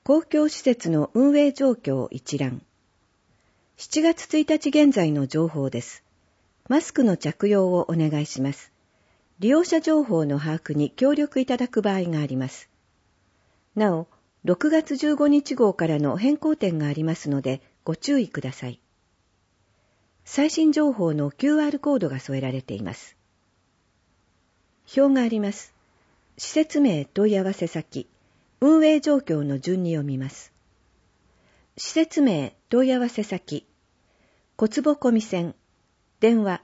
公共施設の運営状況一覧。7月1日現在の情報です。マスクの着用をお願いします。利用者情報の把握に協力いただく場合があります。なお、6月15日号からの変更点がありますのでご注意ください。最新情報の QR コードが添えられています。表があります。施設名、問い合わせ先、運営状況の順に読みます。施設名、問い合わせ先、小坪小見線、電話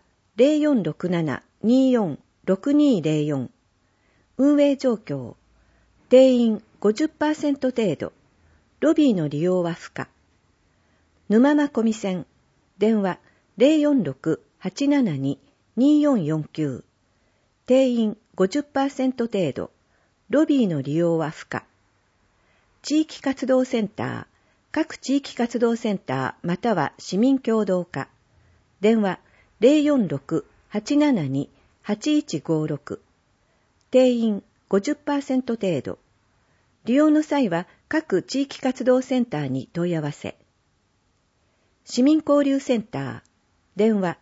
0467-24-6204、運営状況、定員 50% 程度、ロビーの利用は不可。沼間小見線、電話 046-872-2449、定員 50% 程度、ロビーの利用は不可。地域活動センター、各地域活動センターまたは市民協働課、電話 046-872-8156、定員 50% 程度、利用の際は各地域活動センターに問い合わせ。市民交流センター、電話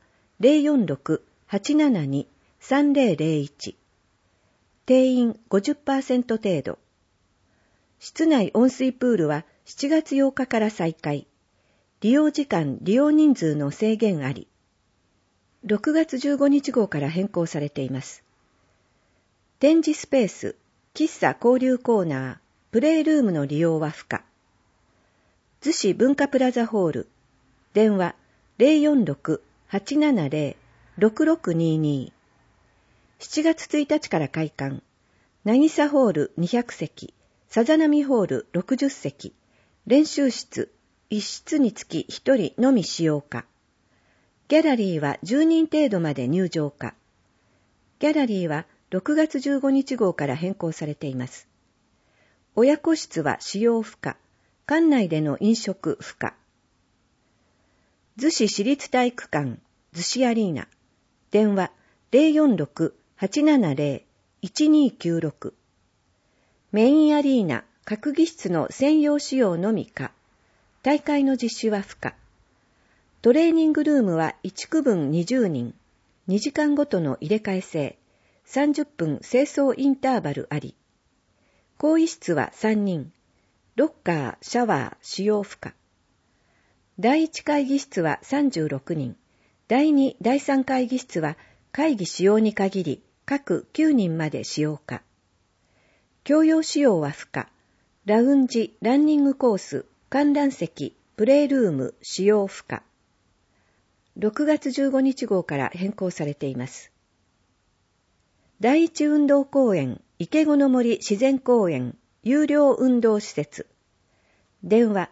046-872-3001、定員 50% 程度。室内温水プールは7月8日から再開。利用時間、利用人数の制限あり。6月15日号から変更されています。展示スペース、喫茶交流コーナー、プレイルームの利用は不可。逗子文化プラザホール、電話 046-870-6622。7月1日から開館。渚ホール200席、さざ波ホール60席、練習室、1室につき1人のみ使用可。ギャラリーは10人程度まで入場可。ギャラリーは6月15日号から変更されています。親子室は使用不可。館内での飲食不可。逗子市立体育館、逗子アリーナ、電話 046-870-1296。メインアリーナ、閣議室の専用使用のみ可。大会の実施は不可。トレーニングルームは1区分20人、2時間ごとの入れ替え制、30分清掃インターバルあり。更衣室は3人、ロッカー、シャワー、使用不可。第1会議室は36人、第2、第3会議室は会議使用に限り、各9人まで使用可。共用使用は不可。ラウンジ、ランニングコース、観覧席、プレイルーム、使用不可。6月15日号から変更されています。第一運動公園、池子の森自然公園、有料運動施設。電話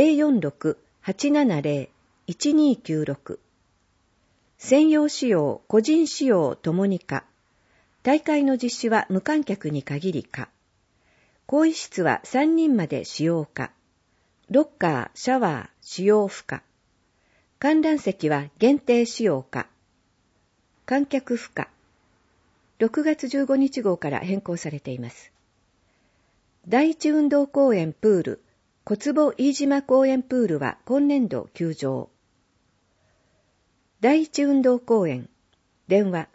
046-870-1296。専用使用、個人使用ともに可。大会の実施は無観客に限り可。更衣室は3人まで使用可。ロッカー、シャワー、使用不可。観覧席は限定使用可。観客不可。6月15日号から変更されています。第一運動公園プール、小坪飯島公園プールは今年度休場。第一運動公園、電話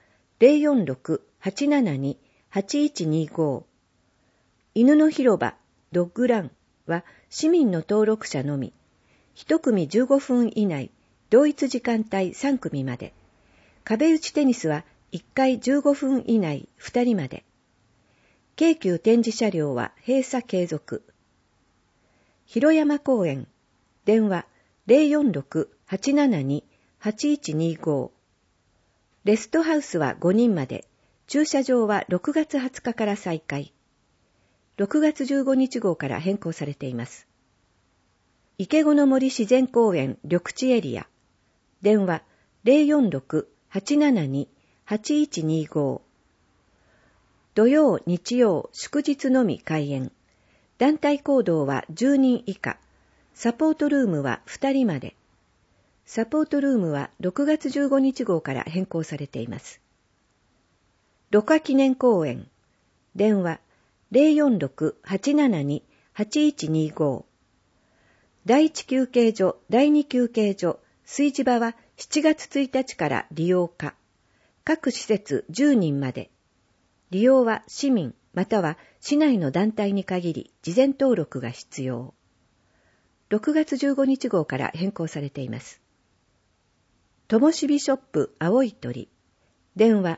046-872-8125。犬の広場、ドッグランは市民の登録者のみ。1組15分以内、同一時間帯3組まで。壁打ちテニスは1回15分以内2人まで。京急展示車両は閉鎖継続。広山公園、電話 046-872-8125。レストハウスは5人まで。駐車場は6月20日から再開。6月15日号から変更されています。池子の森自然公園緑地エリア。電話 046-872-8125。土曜、日曜、祝日のみ開園。団体行動は10人以下。サポートルームは2人まで。サポートルームは6月15日号から変更されています。芦花記念公園。電話 046-872 8125。第1休憩所、第2休憩所、炊事場は7月1日から利用可。各施設10人まで。利用は市民または市内の団体に限り事前登録が必要。6月15日号から変更されています。ともしびショップ青い鳥。電話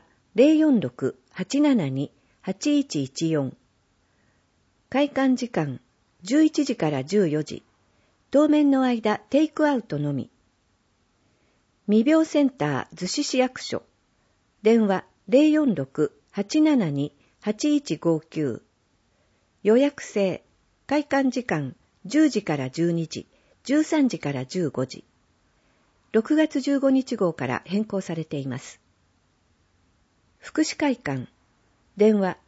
046-872-8114。開館時間11時から14時。当面の間テイクアウトのみ。未病センター逗子市役所。電話 046-872-8159。予約制。開館時間10時から12時、13時から15時。6月15日号から変更されています。福祉会館。電話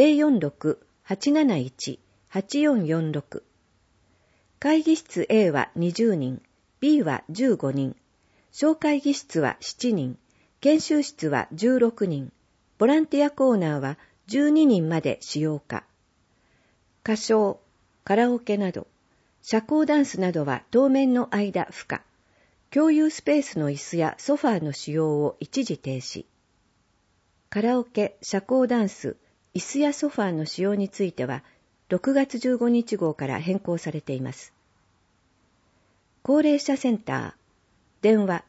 046-871-8446。会議室 A は20人、B は15人。小会議室は7人、研修室は16人、ボランティアコーナーは12人まで使用可。歌唱、カラオケなど、社交ダンスなどは当面の間不可。共有スペースの椅子やソファーの使用を一時停止。カラオケ、社交ダンス、椅子やソファーの使用については、6月15日号から変更されています。高齢者センター。電話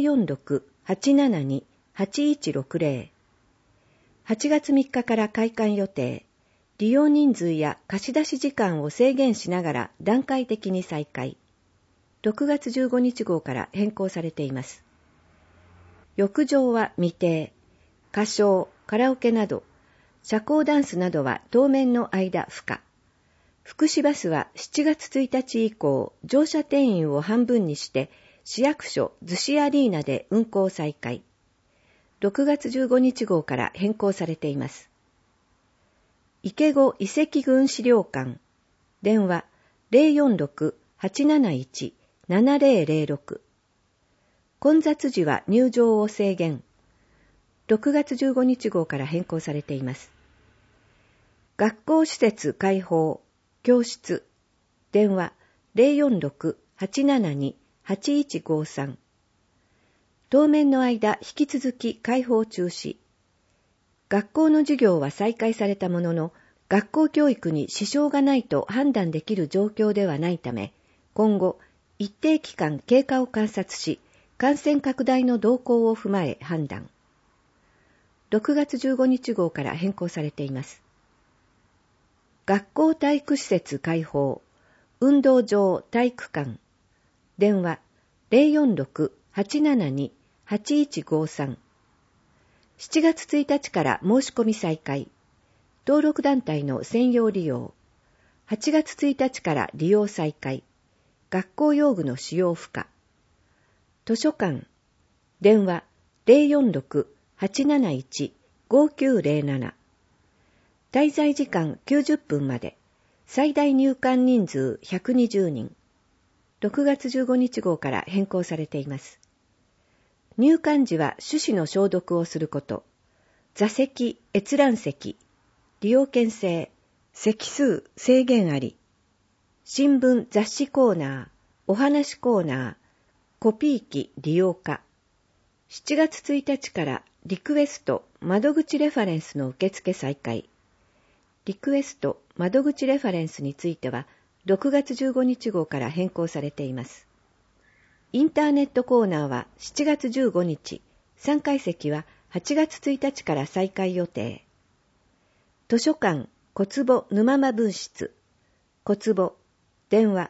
046-872-8160。8月3日から開館予定。利用人数や貸し出し時間を制限しながら段階的に再開。6月15日号から変更されています。浴場は未定。歌唱、カラオケなど、社交ダンスなどは当面の間不可。福祉バスは7月1日以降、乗車定員を半分にして、市役所逗子アリーナで運行再開。6月15日号から変更されています。池子遺跡群資料館。電話 046-871-7006。混雑時は入場を制限。6月15日号から変更されています。学校施設開放。教室。電話 046-872-8153。当面の間引き続き開放中止。学校の授業は再開されたものの、学校教育に支障がないと判断できる状況ではないため、今後一定期間経過を観察し、感染拡大の動向を踏まえ判断。6月15日号から変更されています。学校体育施設開放。運動場体育館。電話 046-872-8153。7月1日から申し込み再開。登録団体の専用利用。8月1日から利用再開。学校用具の使用不可。図書館。電話 046-871-5907。滞在時間90分まで。最大入館人数120人。6月15日号から変更されています。入館時は手指の消毒をすること。座席、閲覧席。利用券制。席数制限あり。新聞雑誌コーナー、お話コーナー、コピー機利用可。7月1日からリクエスト窓口レファレンスの受付再開。リクエスト窓口レファレンスについては6月15日号から変更されています。インターネットコーナーは7月15日、3階席は8月1日から再開予定。図書館小坪沼間分室。小坪電話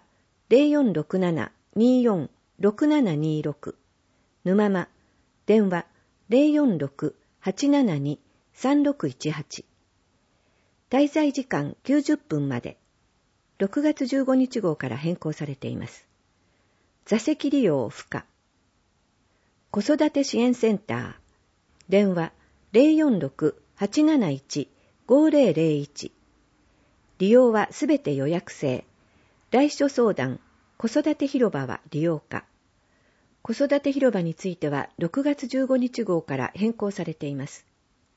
0467-246726。沼間電話 046-872-3618。滞在時間90分まで。6月15日号から変更されています。座席利用不可。子育て支援センター。電話 046-871-5001。利用はすべて予約制。来所相談、子育て広場は利用可。子育て広場については6月15日号から変更されています。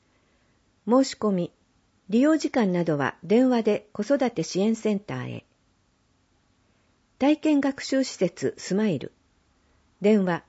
申し込み、利用時間などは電話で子育て支援センターへ。 体験学習施設スマイル。電話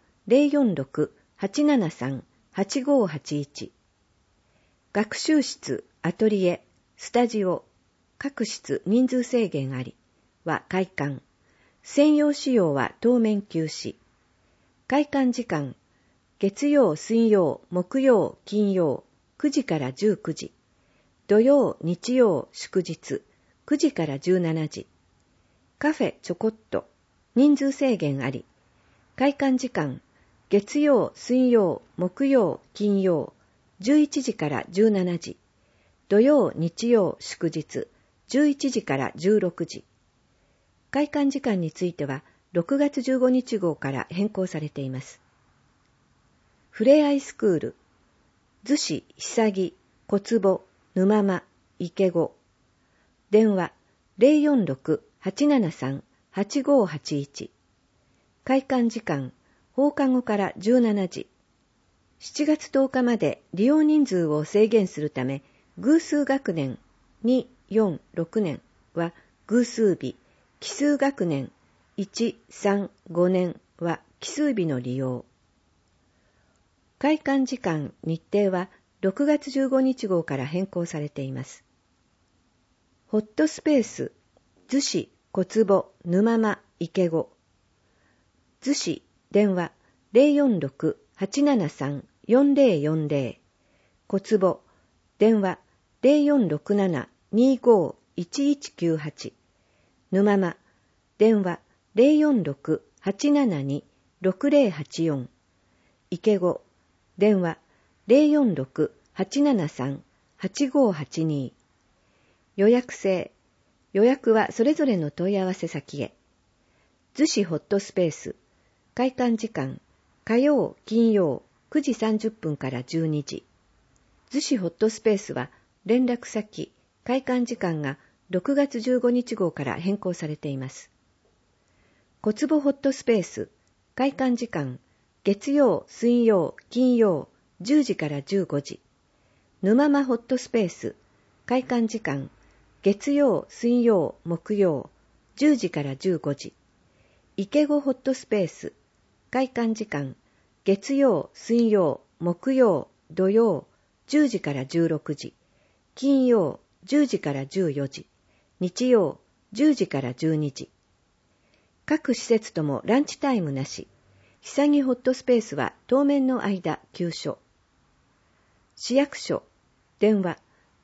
046-873-8581。学習室、アトリエ、スタジオ、各室人数制限ありは開館。専用使用は当面休止。開館時間、月曜、水曜、木曜、金曜、9時から19時。土曜、日曜、祝日、9時から17時。カフェちょこっと、人数制限あり。開館時間、月曜、水曜、木曜、金曜、11時から17時。土曜、日曜、祝日、11時から16時。開館時間については、6月15日号から変更されています。ふれあいスクール、逗子、久木、小坪、沼間、池子。電話 046-873-8581。開館時間、放課後から17時。7月10日まで利用人数を制限するため、偶数学年2、4、6年は偶数日、奇数学年1、3、5年は奇数日の利用。開館時間、日程は6月15日号から変更されています。ホットスペース、逗子、小坪、沼間、池子。逗子、電話 046-873-4040。小坪、電話 0467-25-1198。沼間、電話 046-872-6084。池子、電話 046-873-8582。予約制。予約はそれぞれの問い合わせ先へ。逗子ホットスペース。開館時間、火曜、金曜、9時30分から12時。逗子ホットスペースは、連絡先、開館時間が6月15日号から変更されています。小坪ホットスペース。開館時間、月曜、水曜、金曜、10時から15時。沼間ホットスペース。開館時間、月曜、水曜、木曜、10時から15時。池子ホットスペース。開館時間、月曜、水曜、木曜、土曜、10時から16時。金曜、10時から14時。日曜、10時から12時。各施設ともランチタイムなし。久木ホットスペースは当面の間休所。市役所、電話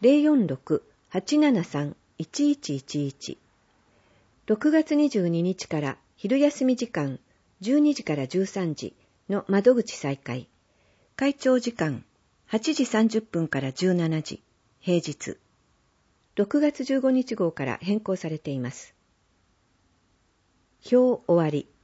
046-873-1111。6月22日から昼休み時間12時から13時の窓口再開。開庁時間8時30分から17時、平日。6月15日号から変更されています。表終わり。